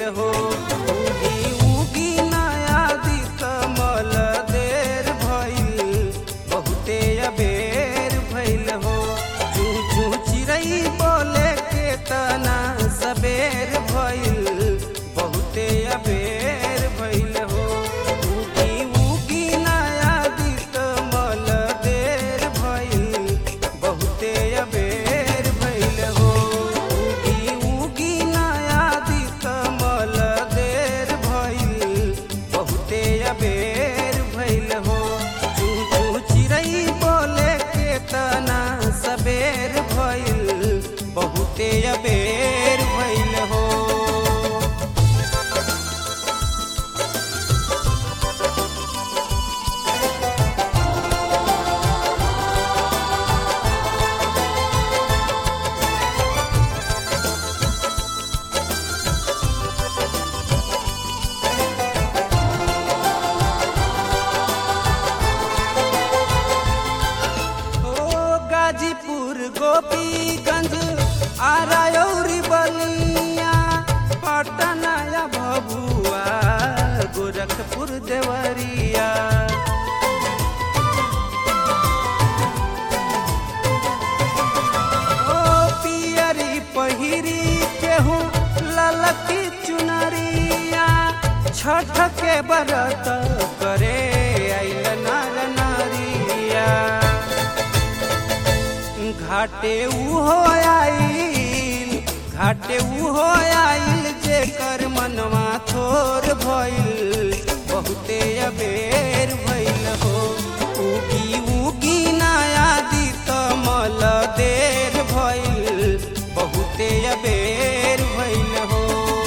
हो। उगी उगी नया दी कमल देर भइल बहुते अबेर भइल हो। चू चू चिड़ै बोले के तना सबेर भइल बहुते अबेर भइल हो। उगी उगी नया दी कमल देर भइल बहुते अबेर भइल हो। उगी उगी नया दी कमल देर भइल बहुते अबेर भइल हो। चू चू चिड़ै बोले के तना सबेर भइल बहुते अबेर भइल हो। गाजीपुर गोपीगंज आरायौरी बलिया पटना या भभुआ गोरखपुर देवरिया। ओ पियरी पहिरी केहू ललकी चुनरिया छठ के व्रत करे आइल नर नारिया। घाटे उहो आइल जेकर मनवा थोर भइल बहुते अबेर भइल हो। उगी उगी नया दी कमल देर भइल बहुते अबेर भइल हो।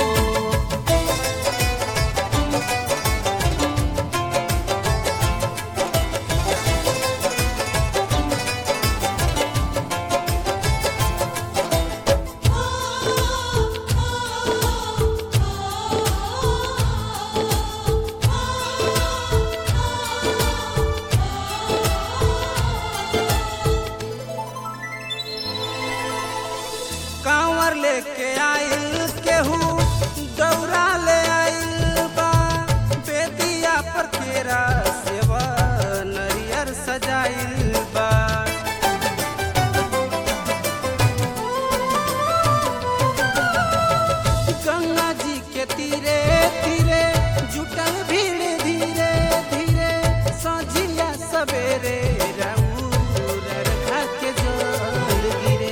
कांवर लेके आइल केहू दौरा ले आइल बा। बेदिया पर केरा सेवा नरियर सजाइल बा। गंगा जी के तीरे तीरे जुटल भीड़ धीरे धीरे सझिया सबेरे राउर खा के जल गिरे।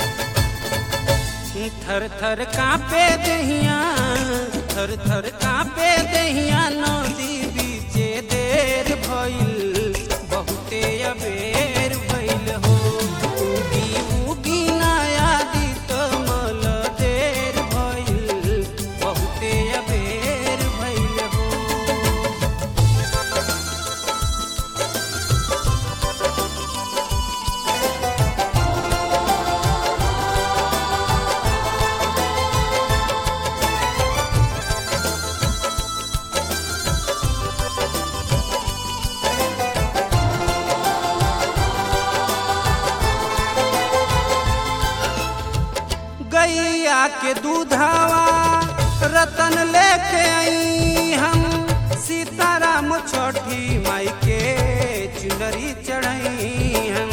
थर थर कांपे दहिया थर थर कांपे दहिया नदी बीचे देर भइल बहुते अबेर भइल हो। उगी उगी नया दी कमल देर भइल बहुते अबेर भइल हो। गैया के दूधावा रतन लेके आई हम। सीताराम छठी माई के चुनरी चढ़ाई हम।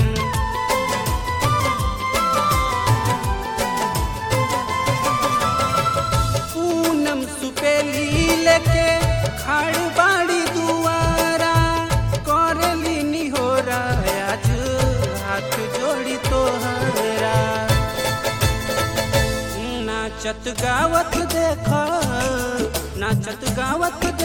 पूनम सुपेली लेके खाड़ बाड़ी दुआरा करली निहोरा आज हाथ जोड़ी तोहरा। नाचत गावत